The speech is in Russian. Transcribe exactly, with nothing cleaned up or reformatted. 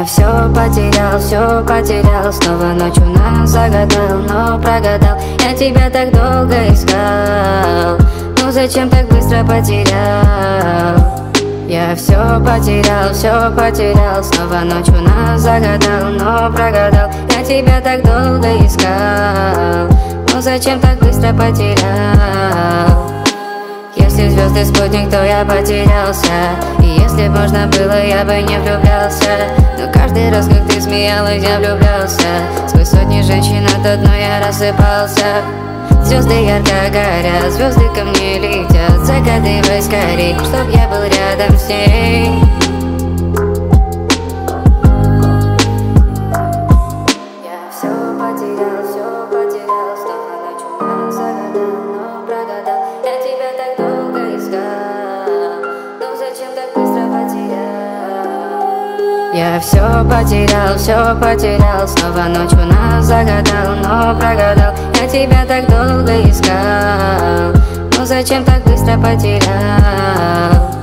Я все потерял, все потерял, снова ночью нас загадал, но прогадал. Я тебя так долго искал, ну зачем так быстро потерял? Я все потерял, все потерял, снова ночью нас загадал, но прогадал. Я тебя так долго искал, ну зачем так быстро потерял? Если звезды спутник, то я потерялся, и если б можно было, я бы не влюблялся. Но каждый раз, как ты смеялась, я влюблялся. Сквозь сотни женщин от одной я рассыпался. Звезды ярко горят, звезды ко мне летят, загадывай скорей, чтоб я был рядом с ней. Я все потерял, все потерял, снова ночью нас загадал, но прогадал. Я тебя так долго искал, но зачем так быстро потерял? Я все потерял, все потерял, снова ночью нас загадал, но прогадал. Я тебя так долго искал, но зачем так быстро потерял?